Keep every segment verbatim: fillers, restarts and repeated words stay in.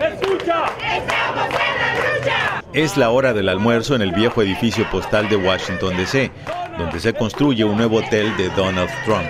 ¡Escucha! ¡Estamos en la lucha! Es la hora del almuerzo en el viejo edificio postal de Washington, D C, donde se construye un nuevo hotel de Donald Trump.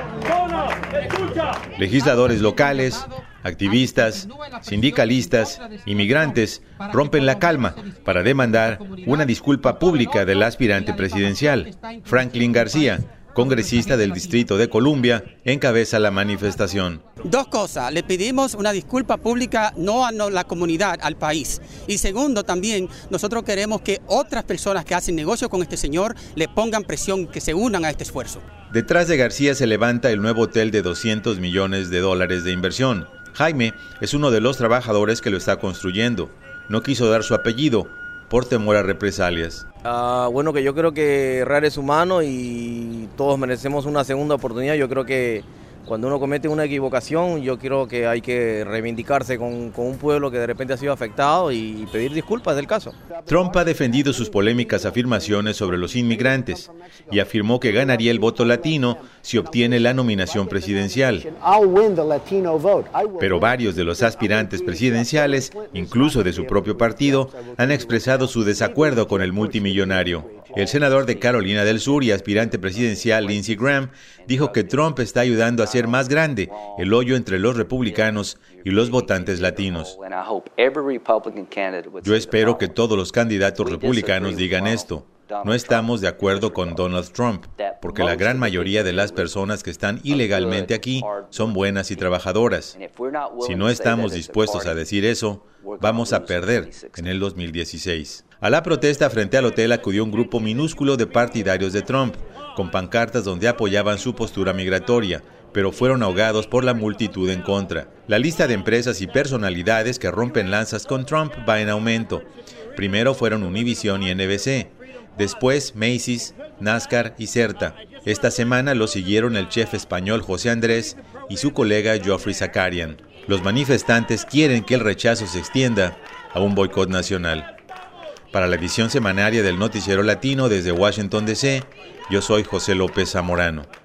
Legisladores locales, activistas, sindicalistas, inmigrantes rompen la calma para demandar una disculpa pública del aspirante presidencial. Franklin García, congresista del Distrito de Columbia, encabeza la manifestación. Dos cosas, le pedimos una disculpa pública no a la comunidad, al país. Y segundo, también nosotros queremos que otras personas que hacen negocio con este señor le pongan presión, que se unan a este esfuerzo. Detrás de García se levanta el nuevo hotel de doscientos millones de dólares de inversión. Jaime es uno de los trabajadores que lo está construyendo. No quiso dar su apellido por temor a represalias. Uh, bueno, que yo creo que errar es humano y todos merecemos una segunda oportunidad. Yo creo que cuando uno comete una equivocación, yo creo que hay que reivindicarse con, con un pueblo que de repente ha sido afectado y pedir disculpas del caso. Trump ha defendido sus polémicas afirmaciones sobre los inmigrantes y afirmó que ganaría el voto latino si obtiene la nominación presidencial. Pero varios de los aspirantes presidenciales, incluso de su propio partido, han expresado su desacuerdo con el multimillonario. El senador de Carolina del Sur y aspirante presidencial Lindsey Graham dijo que Trump está ayudando a hacer más grande el hoyo entre los republicanos y los votantes latinos. Yo espero que todos los candidatos republicanos digan esto. No estamos de acuerdo con Donald Trump, porque la gran mayoría de las personas que están ilegalmente aquí son buenas y trabajadoras. Si no estamos dispuestos a decir eso, vamos a perder en el dos mil dieciséis. A la protesta frente al hotel acudió un grupo minúsculo de partidarios de Trump, con pancartas donde apoyaban su postura migratoria, pero fueron ahogados por la multitud en contra. La lista de empresas y personalidades que rompen lanzas con Trump va en aumento. Primero fueron Univision y N B C, después Macy's, NASCAR y CERTA. Esta semana lo siguieron el chef español José Andrés y su colega Geoffrey Zakarian. Los manifestantes quieren que el rechazo se extienda a un boicot nacional. Para la edición semanaria del Noticiero Latino desde Washington, D C, yo soy José López Zamorano.